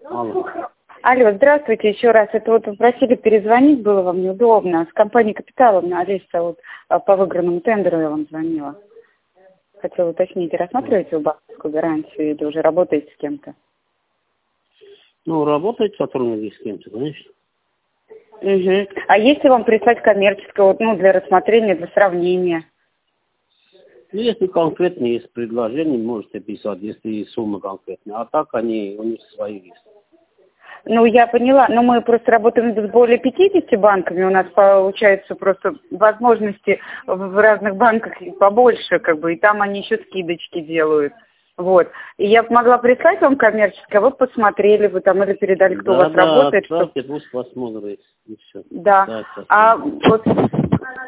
Алло. Алло, здравствуйте еще раз. Это вот вы просили перезвонить, было вам неудобно. С компании «Капиталовна», Олеся, вот по выигранному тендеру я вам звонила. Хотела уточнить, рассматриваете вы банковскую гарантию или уже работаете с кем-то? Ну, работает сотрудник с кем-то, конечно. Угу. А если вам прислать коммерческое, вот, ну, для рассмотрения, для сравнения? Ну, если конкретно есть предложение, можете писать, если есть сумма конкретная. А так у них свои есть. Ну, я поняла, но мы просто работаем с более 50 банками, у нас получается просто возможности в разных банках побольше, как бы, и там они еще скидочки делают. Вот. И я могла прислать вам коммерческое, вы посмотрели, вы там или передали, кто у вас работает. Да, пусть посмотрит, и все. Да. А вот